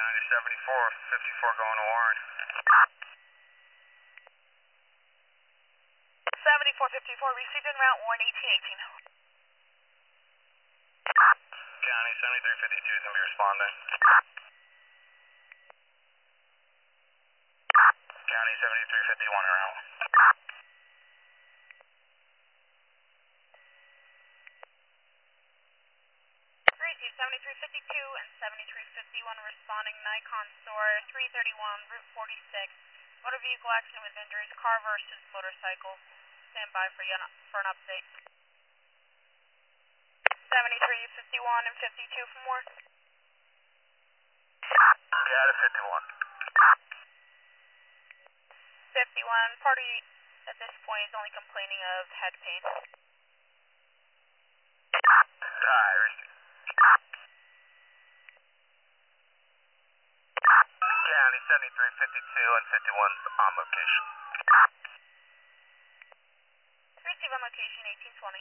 County 7454 going to Warren. 7454 received en route, Warren 1818. County 7352 is going to be responding. County 7351 around. Received 7352 and 7351 responding, Nikon SOAR 331, Route 46. Motor vehicle accident with injuries, car versus motorcycle. Stand by for an update. 7351 and 52 from work. Got it, 51. 51, party at this point is only complaining of head pain. Alright, received. County 7352 and 51's on location. Receive on location 1820.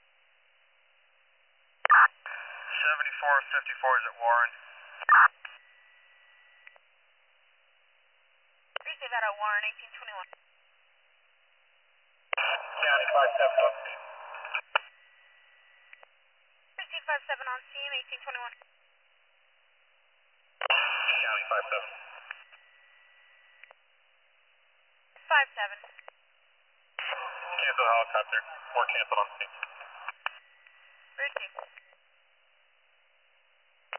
7454 is at Warren. Receive that at Warren 1821. County 57 on scene. Receive 57 on scene 1821. County 57. 57. Cancel helicopter. More cancel on scene. Receive.